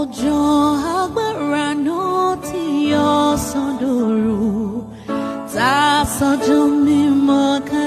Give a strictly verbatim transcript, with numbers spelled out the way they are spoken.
ọjọ́ agbára náà tí ọ̀sán dòru tá a sọjú mímọ́ ká.